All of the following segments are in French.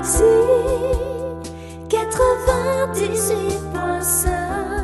Galaxy 98.5.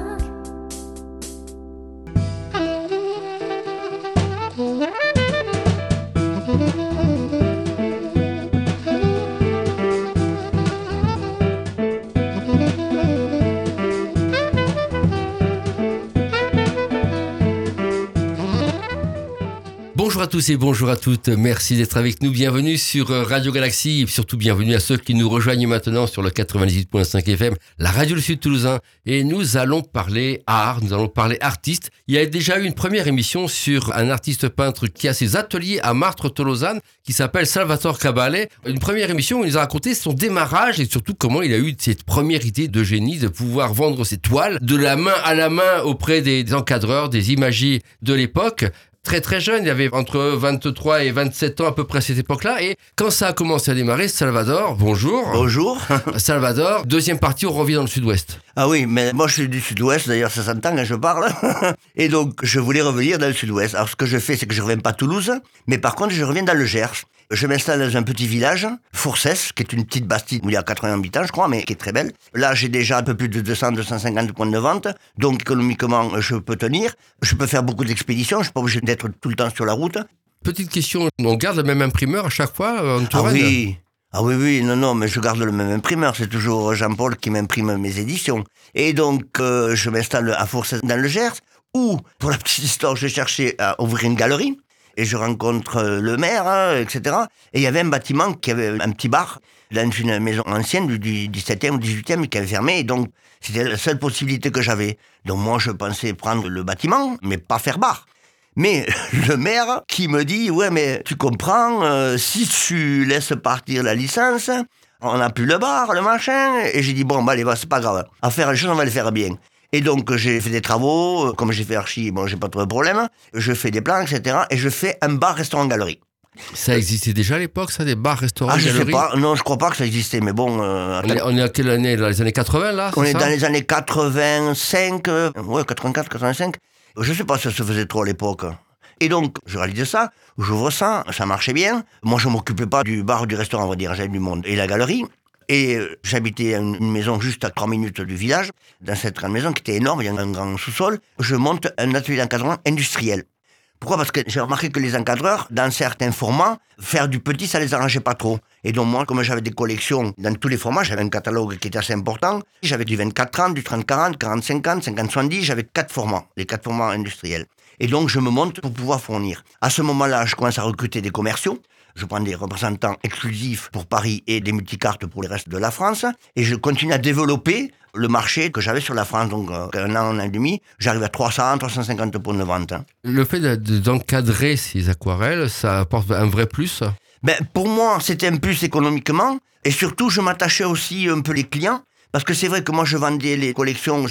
Bonjour à tous et bonjour à toutes, merci d'être avec nous, bienvenue sur Radio Galaxy et surtout bienvenue à ceux qui nous rejoignent maintenant sur le 98.5 FM, la radio du Sud Toulousain, et nous allons parler art, nous allons parler artiste. Il y a déjà eu une première émission sur un artiste peintre qui a ses ateliers à Martres-Tolosane qui s'appelle Salvatore Cabale, une première émission où il nous a raconté son démarrage et surtout comment il a eu cette première idée de génie de pouvoir vendre ses toiles de la main à la main auprès des encadreurs, des imagiers de l'époque. Très jeune, il avait entre 23 et 27 ans à peu près à cette époque-là. Et quand ça a commencé à démarrer, Salvador, bonjour. Bonjour. Salvador, deuxième partie, on revient dans le sud-ouest. Ah oui, mais moi je suis du sud-ouest, d'ailleurs ça s'entend quand je parle. Et donc je voulais revenir dans le sud-ouest. Alors ce que je fais, c'est que je reviens pas à Toulouse, mais par contre je reviens dans le Gers. Je m'installe dans un petit village, Fourcès, qui est une petite bastide où il y a 80 habitants, je crois, mais qui est très belle. Là, j'ai déjà un peu plus de 200-250 points de vente, donc économiquement, je peux tenir. Je peux faire beaucoup d'expéditions, je suis pas obligé d'être tout le temps sur la route. Petite question, on garde le même imprimeur à chaque fois en Touraine ? Ah oui, non, mais je garde le même imprimeur. C'est toujours Jean-Paul qui m'imprime mes éditions. Et donc, je m'installe à Fourcès dans le Gers, où, pour la petite histoire, je cherchais à ouvrir une galerie. Et je rencontre le maire, etc. Et il y avait un bâtiment qui avait un petit bar dans une maison ancienne du 17e ou 18e qui avait fermé. Et donc, c'était la seule possibilité que j'avais. Donc moi, je pensais prendre le bâtiment, mais pas faire bar. Mais le maire qui me dit « Ouais, mais tu comprends, si tu laisses partir la licence, on n'a plus le bar, le machin. » Et j'ai dit « Bon, bah allez, c'est pas grave. À faire les choses, on va les faire bien. » Et donc, j'ai fait des travaux, comme j'ai fait archi, bon, j'ai pas trop de problème. Je fais des plans, etc. Et je fais un bar-restaurant-galerie. Ça existait déjà à l'époque, ça, des bars, restaurants, galeries ? Je sais pas. Non, je crois pas que ça existait, mais bon... on est à quelle année, dans les années 80, là ? On est dans les années 85, 84, 85. Je sais pas si ça se faisait trop à l'époque. Et donc, je réalise ça, j'ouvre ça, ça marchait bien. Moi, je m'occupais pas du bar ou du restaurant, on va dire, j'avais du monde. Et la galerie... Et j'habitais une maison juste à 3 minutes du village. Dans cette grande maison qui était énorme, il y a un grand sous-sol. Je monte un atelier d'encadrement industriel. Pourquoi ? Parce que j'ai remarqué que les encadreurs, dans certains formats, faire du petit, ça les arrangeait pas trop. Et donc moi, comme j'avais des collections dans tous les formats, j'avais un catalogue qui était assez important. J'avais du 24-30, du 30-40, 40-50, 50-70, j'avais 4 formats, les 4 formats industriels. Et donc je me monte pour pouvoir fournir. À ce moment-là, je commence à recruter des commerciaux. Je prends des représentants exclusifs pour Paris et des multicartes pour le reste de la France. Et je continue à développer le marché que j'avais sur la France. Donc, un an et demi, j'arrive à 300-350 points de vente. Le fait d'encadrer ces aquarelles, ça apporte un vrai plus ? Pour moi, c'était un plus économiquement. Et surtout, je m'attachais aussi un peu les clients. Parce que c'est vrai que moi, je vendais les collections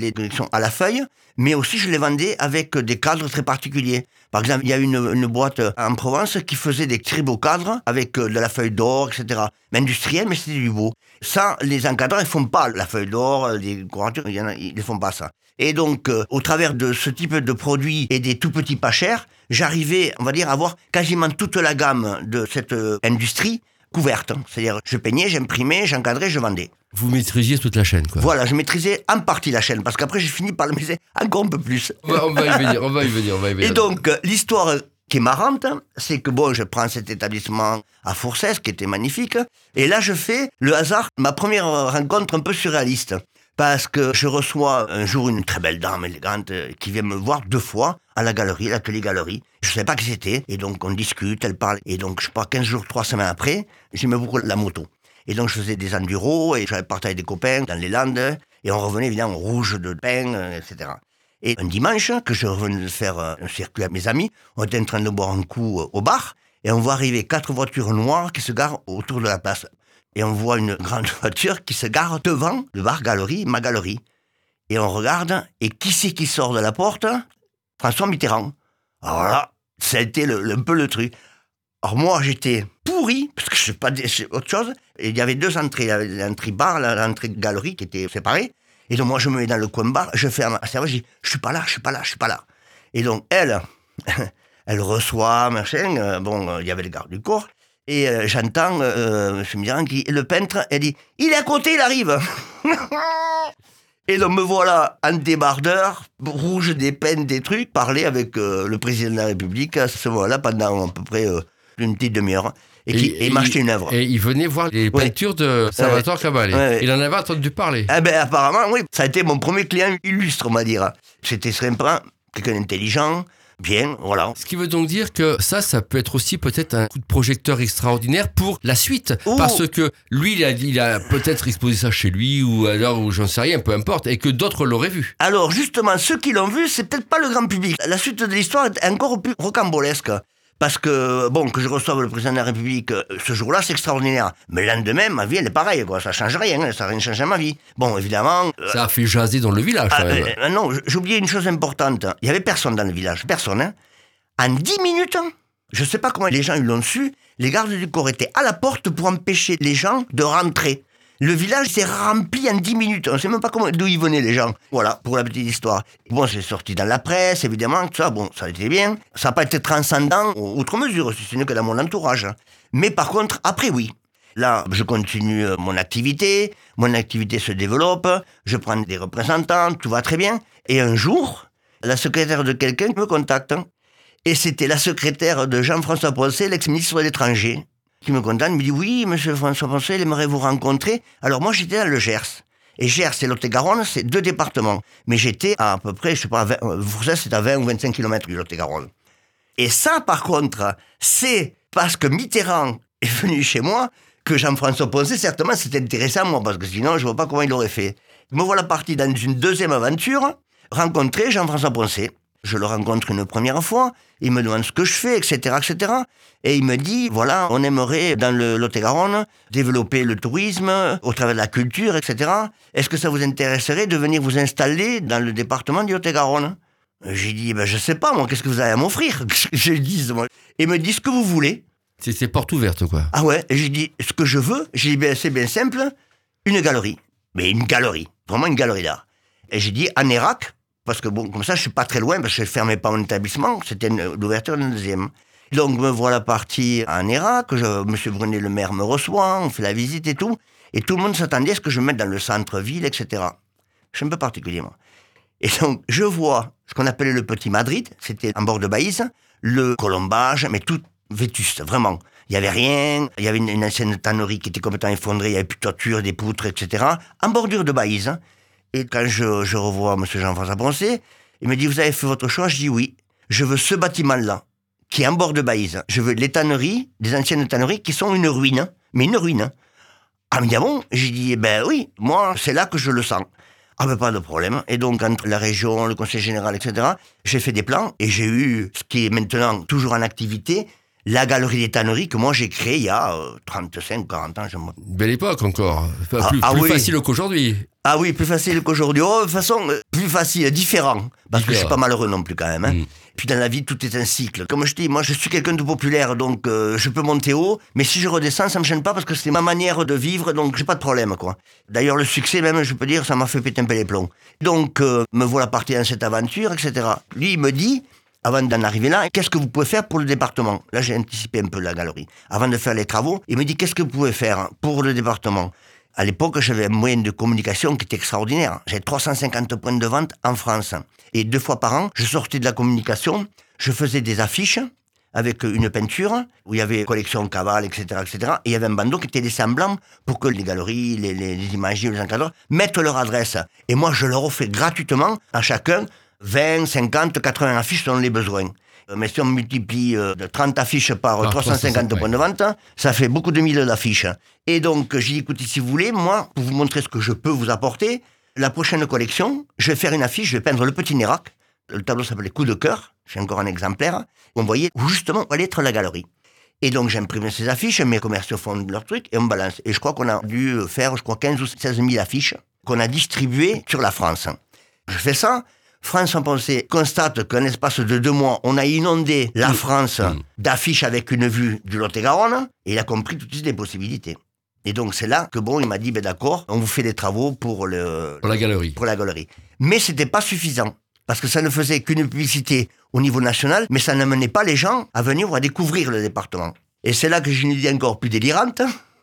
à la feuille, mais aussi je les vendais avec des cadres très particuliers. Par exemple, il y a une boîte en Provence qui faisait des très beaux cadres avec de la feuille d'or, etc. Mais industriel, mais c'était du beau. Ça, les encadreurs, ils font pas la feuille d'or, les couratures, ils ne font pas ça. Et donc, au travers de ce type de produits et des tout petits pas chers, j'arrivais, on va dire, à avoir quasiment toute la gamme de cette industrie couverte. C'est-à-dire, je peignais, j'imprimais, j'encadrais, je vendais. Vous maîtrisiez toute la chaîne, quoi. Voilà, je maîtrisais en partie la chaîne, parce qu'après, j'ai fini par le maîtriser encore un peu plus. On va y venir. Et donc, l'histoire qui est marrante, c'est que bon, je prends cet établissement à Fourcès, qui était magnifique, et là, je fais le hasard, ma première rencontre un peu surréaliste. Parce que je reçois un jour une très belle dame élégante qui vient me voir 2 fois à la galerie, l'atelier galerie. Je ne savais pas qui c'était, et donc on discute, elle parle. Et donc, je pars 15 jours, 3 semaines après, j'aimais beaucoup la moto. Et donc, je faisais des enduros, et j'allais partir avec des copains dans les Landes, et on revenait évidemment rouge de pain, etc. Et un dimanche, que je revenais de faire un circuit avec mes amis, on était en train de boire un coup au bar, et on voit arriver 4 voitures noires qui se garent autour de la place. Et on voit une grande voiture qui se gare devant le bar-galerie, ma galerie. Et on regarde, et qui c'est qui sort de la porte ? François Mitterrand. Alors là, ça a été un peu le truc. Alors moi, j'étais pourri, parce que je sais pas autre chose. Et il y avait 2 entrées. Il y avait l'entrée bar, l'entrée galerie qui étaient séparées. Et donc moi, je me mets dans le coin bar, je fais à ma serveuse, je dis « Je suis pas là. » Et donc elle reçoit, machin, il y avait le garde du corps. Et j'entends M. Mitterrand le peintre, elle dit « Il est à côté, il arrive !» Et donc me voilà en débardeur, rouge des peines, des trucs, parler avec le président de la République à ce moment-là pendant à peu près une petite demi-heure. Et il m'a acheté une œuvre. Et il venait voir les peintures de Salvatore Cavalli. Il en avait entendu parler. Eh ben, apparemment, oui. Ça a été mon premier client illustre, on va dire. C'était sympa, quelqu'un d'intelligent. Bien, voilà. Ce qui veut donc dire que ça peut être aussi peut-être un coup de projecteur extraordinaire pour la suite. Parce que lui, il a peut-être exposé ça chez lui ou alors, ou j'en sais rien, peu importe, et que d'autres l'auraient vu. Alors, justement, ceux qui l'ont vu, c'est peut-être pas le grand public. La suite de l'histoire est encore plus rocambolesque. Parce que, que je reçoive le président de la République ce jour-là, c'est extraordinaire. Mais le lendemain, ma vie, elle est pareille, quoi. Ça change rien, ça n'a rien changé à ma vie. Bon, évidemment... Ça a fait jaser dans le village, quand même. Non, j'ai oublié une chose importante. Il n'y avait personne dans le village, personne. Hein. En 10 minutes, je ne sais pas comment les gens ils l'ont su, les gardes du corps étaient à la porte pour empêcher les gens de rentrer. Le village s'est rempli en 10 minutes. On ne sait même pas d'où ils venaient, les gens. Voilà, pour la petite histoire. Bon, c'est sorti dans la presse, évidemment, tout ça. Bon, ça a été bien. Ça n'a pas été transcendant, outre mesure, si ce n'est que dans mon entourage. Mais par contre, après, oui. Là, je continue mon activité se développe, je prends des représentants, tout va très bien. Et un jour, la secrétaire de quelqu'un me contacte. Et c'était la secrétaire de Jean-François Poncet, l'ex-ministre de l'Étranger, qui me contacte, me dit « Oui, monsieur François Poncet, il aimerait vous rencontrer. » Alors moi, j'étais dans le Gers. Et Gers et Lot-et-Garonne, c'est 2 départements. Mais j'étais à peu près, je sais pas, Foursès, c'est à 20 ou 25 km du Lot-et-Garonne. Et ça, par contre, c'est parce que Mitterrand est venu chez moi que Jean-François Poncet, certainement, s'est intéressé à moi, parce que sinon, je ne vois pas comment il aurait fait. Me voilà parti dans une deuxième aventure, rencontrer Jean-François Poncet. Je le rencontre une première fois, il me demande ce que je fais, etc., etc. Et il me dit, voilà, on aimerait, dans le Lot-et-Garonne, développer le tourisme, au travers de la culture, etc. Est-ce que ça vous intéresserait de venir vous installer dans le département du Lot-et-Garonne ? J'ai dit, je sais pas, moi, qu'est-ce que vous avez à m'offrir ? Je dis, moi. Et il me dit, ce que vous voulez. C'est porte ouverte, quoi. Ah ouais, et j'ai dit, ce que je veux, j'ai dit, c'est bien simple, une galerie. Mais une galerie, vraiment une galerie d'art. Et j'ai dit, en Nérac, parce que comme ça, je suis pas très loin, parce que je ne fermais pas mon établissement, c'était l'ouverture d'un deuxième. Donc, me voilà parti en Nérac, M. Brunet, le maire, me reçoit, on fait la visite et tout le monde s'attendait à ce que je me mette dans le centre-ville, etc. Je suis un peu particulier, moi. Et donc, je vois ce qu'on appelait le Petit Madrid, c'était en bord de Baïse, le colombage, mais tout vétuste, vraiment. Il n'y avait rien, il y avait une ancienne tannerie qui était complètement effondrée, il n'y avait plus de toiture, des poutres, etc. En bordure de Baïse. Et quand je revois M. Jean-François Poncet, il me dit, vous avez fait votre choix? Je dis oui. Je veux ce bâtiment-là, qui est en bord de Baïse. Je veux les tanneries, des anciennes tanneries, qui sont une ruine, mais une ruine. Ah, il me dit, ah bon? J'ai dit, oui, moi, c'est là que je le sens. Ah ben pas de problème. Et donc, entre la région, le conseil général, etc., j'ai fait des plans, et j'ai eu, ce qui est maintenant toujours en activité, la galerie des tanneries que moi j'ai créée il y a 35, 40 ans. Belle époque encore. Plus oui. Facile qu'aujourd'hui. Ah oui, plus facile qu'aujourd'hui. Oh, de toute façon, plus facile, différent. Parce que je suis pas malheureux non plus quand même. Hein. Puis dans la vie, tout est un cycle. Comme je dis, moi je suis quelqu'un de populaire, donc je peux monter haut. Mais si je redescends, ça me gêne pas parce que c'est ma manière de vivre, donc j'ai pas de problème, quoi. D'ailleurs, le succès même, je peux dire, ça m'a fait péter un peu les plombs. Donc, me voilà parti dans cette aventure, etc. Lui, il me dit, avant d'en arriver là, qu'est-ce que vous pouvez faire pour le département? Là, j'ai anticipé un peu la galerie. Avant de faire les travaux, il me dit, qu'est-ce que vous pouvez faire pour le département? À l'époque, j'avais un moyen de communication qui était extraordinaire. J'avais 350 points de vente en France. Et 2 fois par an, je sortais de la communication, je faisais des affiches avec une peinture, où il y avait collection Caval, etc., etc. Et il y avait un bandeau qui était laissé en blanc pour que les galeries, les imagiers, les encadreurs mettent leur adresse. Et moi, je leur offrais gratuitement à chacun 20, 50, 80 affiches selon les besoins. Mais si on multiplie de 30 affiches par 350 points de vente, ça fait beaucoup de milliers d'affiches. Et donc, j'ai dit, écoutez, si vous voulez, moi, pour vous montrer ce que je peux vous apporter, la prochaine collection, je vais faire une affiche, je vais peindre le Petit Nérac. Le tableau s'appelait Coup de cœur, j'ai encore un exemplaire. On voyait où justement allait être la galerie. Et donc, j'imprime ces affiches, mes commerciaux font leur truc et on balance. Et je crois qu'on a dû faire, 15 ou 16 000 affiches qu'on a distribuées sur la France. Je fais ça. François Poncet constate qu'en espace de 2 mois, on a inondé la France d'affiches avec une vue du Lot-et-Garonne, et il a compris toutes les possibilités. Et donc c'est là que il m'a dit, d'accord, on vous fait des travaux pour la galerie. Pour la galerie. Mais c'était pas suffisant, parce que ça ne faisait qu'une publicité au niveau national, mais ça n'amenait pas les gens à venir ou à découvrir le département. Et c'est là que j'ai une idée encore plus délirante.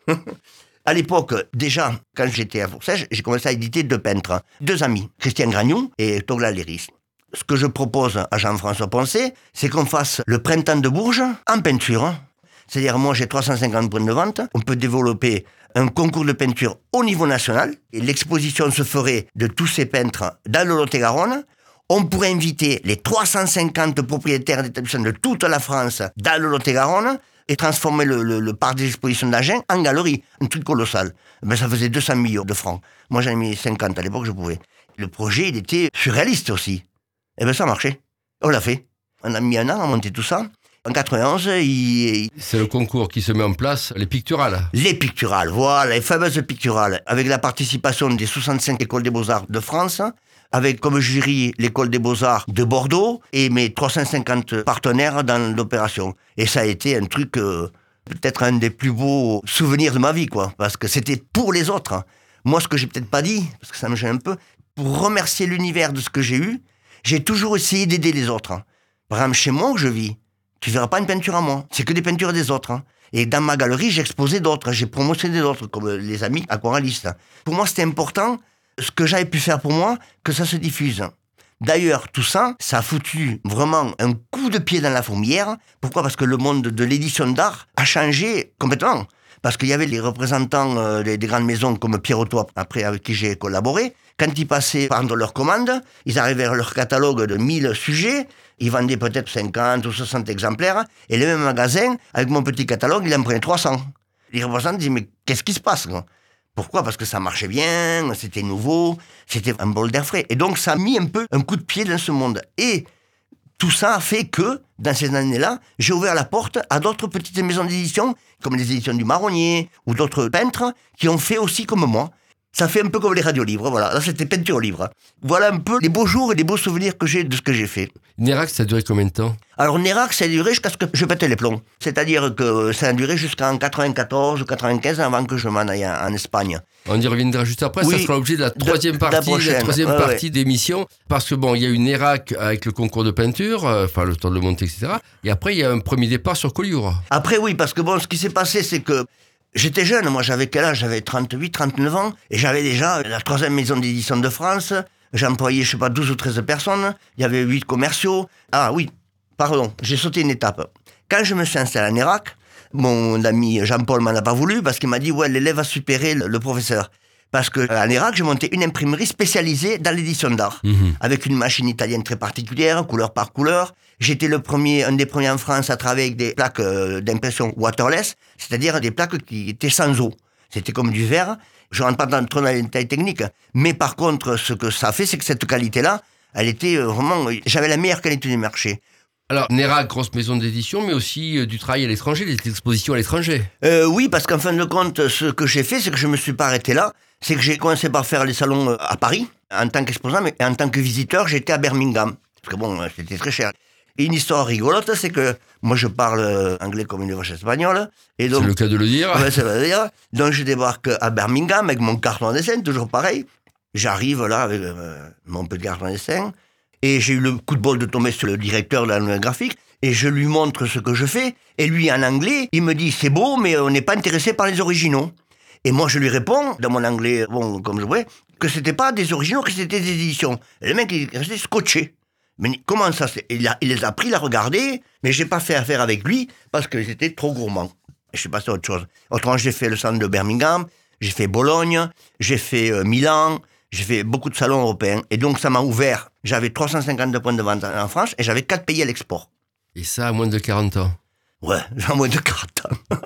À l'époque, déjà, quand j'étais à Fourcès, j'ai commencé à éditer 2 peintres, 2 amis, Christian Gragnon et Togla Léris. Ce que je propose à Jean-François Poncet, c'est qu'on fasse le printemps de Bourges en peinture. C'est-à-dire, moi, j'ai 350 points de vente. On peut développer un concours de peinture au niveau national. Et l'exposition se ferait de tous ces peintres dans le Lot-et-Garonne. On pourrait inviter les 350 propriétaires d'établissements de toute la France dans le Lot-et-Garonne et transformer le parc des expositions d'Agen en galerie. Un truc colossal. Ben, ça faisait 200 millions de francs. Moi, j'en ai mis 50 à l'époque, je pouvais. Le projet, il était surréaliste aussi. Et bien, ça marchait. On l'a fait. On a mis un an à monter tout ça. En 91, C'est le concours qui se met en place, les picturales. Les picturales, voilà, les fameuses picturales, avec la participation des 65 écoles des beaux-arts de France, avec comme jury l'école des beaux-arts de Bordeaux et mes 350 partenaires dans l'opération. Et ça a été un truc, peut-être un des plus beaux souvenirs de ma vie, quoi, parce que c'était pour les autres. Moi, ce que j'ai peut-être pas dit, parce que ça me gêne un peu, pour remercier l'univers de ce que j'ai eu, j'ai toujours essayé d'aider les autres. Par exemple, chez moi où je vis, tu verras pas une peinture à moi, c'est que des peintures des autres. Et dans ma galerie, j'ai exposé d'autres, j'ai promotionné d'autres, comme les amis aquarellistes. Pour moi, c'était important, ce que j'avais pu faire pour moi, que ça se diffuse. D'ailleurs, tout ça, ça a foutu vraiment un coup de pied dans la fourmilière. Pourquoi ? Parce que le monde de l'édition d'art a changé complètement. Parce qu'il y avait les représentants des grandes maisons comme Pierre-Autois, après avec qui j'ai collaboré. Quand ils passaient prendre leurs commandes, ils arrivaient à leur catalogue de 1000 sujets, ils vendaient peut-être 50 ou 60 exemplaires, et le même magasin, avec mon petit catalogue, il en prenait 300. Les représentants disaient, mais qu'est-ce qui se passe, quoi ? Pourquoi ? Parce que ça marchait bien, c'était nouveau, c'était un bol d'air frais. Et donc ça a mis un peu un coup de pied dans ce monde. Et tout ça a fait que, dans ces années-là, j'ai ouvert la porte à d'autres petites maisons d'édition, comme les éditions du Marronnier, ou d'autres peintres, qui ont fait aussi comme moi. Ça fait un peu comme les radiolivres, voilà. Là, c'était peinture livre. Voilà un peu les beaux jours et les beaux souvenirs que j'ai de ce que j'ai fait. Nérac, ça a duré combien de temps ? Alors, Nérac, ça a duré jusqu'à ce que je pète les plombs. C'est-à-dire que ça a duré jusqu'en 94 ou 95 avant que je m'en aille en Espagne. On y reviendra juste après, Oui, ça sera l'objet de la troisième partie d'émission, parce que bon, il y a eu Nérac avec le concours de peinture, le temps de le monter, etc. Et après, il y a un premier départ sur Collioure. Après, oui, parce que bon, ce qui s'est passé, c'est que j'étais jeune, moi j'avais quel âge ? J'avais 38, 39 ans, et j'avais déjà la 3e maison d'édition de France, j'employais, 12 ou 13 personnes, il y avait 8 commerciaux. Ah oui, pardon, j'ai sauté une étape. Quand je me suis installé à Nérac, mon ami Jean-Paul m'en a pas voulu, parce qu'il m'a dit, ouais, l'élève a supéré le professeur. Parce qu'à Nérac, j'ai monté une imprimerie spécialisée dans l'édition d'art, avec une machine italienne très particulière, couleur par couleur. J'étais un des premiers en France à travailler avec des plaques d'impression waterless, c'est-à-dire des plaques qui étaient sans eau. C'était comme du verre. Je rentre pas trop dans les détails techniques, mais par contre, ce que ça fait, c'est que cette qualité-là, elle était vraiment... J'avais la meilleure qualité du marché. Alors, Nérac, grosse maison d'édition, mais aussi du travail à l'étranger, des expositions à l'étranger. Oui, parce qu'en fin de compte, ce que j'ai fait, c'est que je me suis pas arrêté là. C'est que j'ai commencé par faire les salons à Paris, en tant qu'exposant, mais en tant que visiteur, j'étais à Birmingham. Parce que bon, c'était très cher. Et une histoire rigolote, c'est que moi, je parle anglais comme une vache espagnole. Et donc, c'est le cas de le dire. Ouais, ça veut dire. Donc, je débarque à Birmingham avec mon carton à dessin, toujours pareil. J'arrive là avec mon petit carton à dessin. Et j'ai eu le coup de bol de tomber sur le directeur de la nouvelle graphique. Et je lui montre ce que je fais. Et lui, en anglais, il me dit, c'est beau, mais on n'est pas intéressé par les originaux. Et moi, je lui réponds, dans mon anglais, bon, comme je voulais, que c'était pas des originaux, que c'était des éditions. Et le mec, il est resté scotché. Mais comment ça il les a pris, il a regardé, mais j'ai pas fait affaire avec lui parce que c'était trop gourmand. Je suis passé à autre chose. Autrement, j'ai fait le centre de Birmingham, j'ai fait Bologne, j'ai fait Milan, j'ai fait beaucoup de salons européens. Et donc, ça m'a ouvert. J'avais 350 points de vente en France et j'avais 4 pays à l'export. Et ça à moins de 40 ans. Ouais, à moins de 40 ans.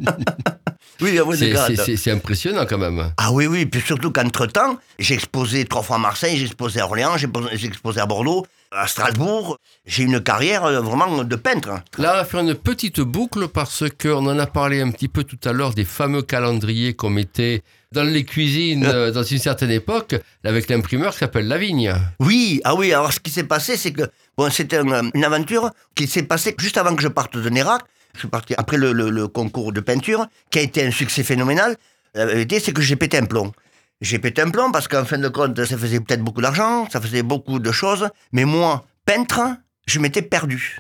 Oui, à moins de 40 ans. C'est impressionnant quand même. Ah oui, oui, puis surtout qu'entre-temps, j'ai exposé 3 fois à Marseille, j'ai exposé à Orléans, j'ai exposé à Bordeaux, à Strasbourg. J'ai une carrière vraiment de peintre. Là, on va faire une petite boucle parce qu'on en a parlé un petit peu tout à l'heure des fameux calendriers qu'on mettait dans les cuisines dans une certaine époque, avec l'imprimeur qui s'appelle Lavigne. Oui, ah oui, alors ce qui s'est passé, c'est que bon, c'était une aventure qui s'est passée juste avant que je parte de Nérac. Je suis parti après le concours de peinture, qui a été un succès phénoménal. La vérité, c'est que j'ai pété un plomb. J'ai pété un plomb parce qu'en fin de compte, ça faisait peut-être beaucoup d'argent, ça faisait beaucoup de choses, mais moi, peintre, je m'étais perdu.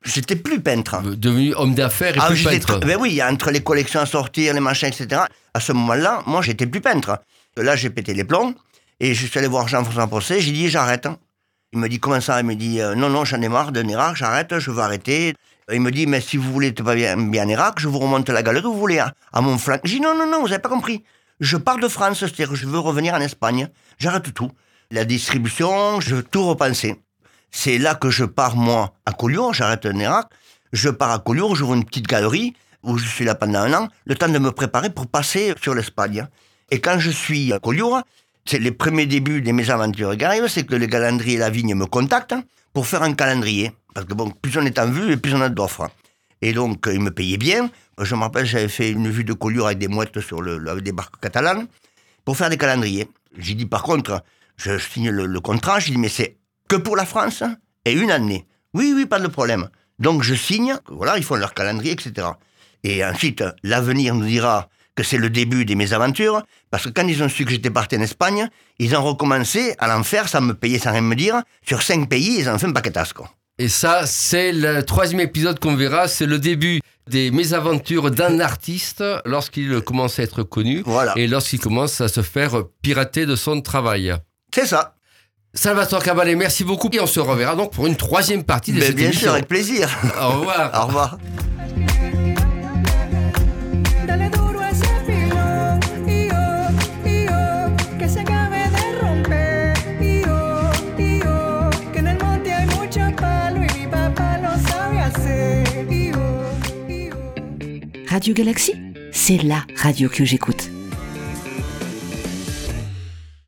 J'étais plus peintre. Devenu homme d'affaires et plus peintre. Ben oui, entre les collections à sortir, les machins, etc. À ce moment-là, moi, j'étais plus peintre. Là, j'ai pété les plombs et je suis allé voir Jean-François Posset. J'ai dit, j'arrête. Il me dit, comment ça? Il me dit, non, j'en ai marre de Nérac, j'arrête, je veux arrêter. Il me dit, mais si vous voulez être pas bien Nérac, je vous remonte la galerie, vous voulez, à mon flanc. J'ai dit, non, vous n'avez pas compris. Je pars de France, c'est-à-dire que je veux revenir en Espagne. J'arrête tout. La distribution, je veux tout repenser. C'est là que je pars, moi, à Collioure, j'arrête Nérac. Je pars à Collioure, j'ouvre une petite galerie où je suis là pendant 1 an, le temps de me préparer pour passer sur l'Espagne. Et quand je suis à Collioure, c'est les premiers débuts de mes aventures qui arrivent, c'est que le calendrier et la vigne me contactent pour faire un calendrier. Parce que bon, plus on est en vue et plus on a d'offres. Et donc, ils me payaient bien. Je me rappelle, j'avais fait une vue de Collioure avec des mouettes avec des barques catalanes pour faire des calendriers. J'ai dit, par contre, je signe le contrat, j'ai dit, mais c'est que pour la France et 1 année. Oui, pas de problème. Donc, je signe, voilà, ils font leur calendrier, etc. Et ensuite, l'avenir nous dira que c'est le début de mes aventures, parce que quand ils ont su que j'étais parti en Espagne, ils ont recommencé à l'en faire sans me payer, sans rien me dire. Sur 5 pays, ils ont fait un paquetas, quoi. Et ça, c'est le 3e épisode qu'on verra. C'est le début des mésaventures d'un artiste lorsqu'il commence à être connu. Voilà. Et lorsqu'il commence à se faire pirater de son travail. C'est ça. Salvatore Caballet, merci beaucoup. Et on se reverra donc pour une 3e partie de cette émission. Bien sûr, avec plaisir. Au revoir. Au revoir. Radio Galaxy, c'est la radio que j'écoute.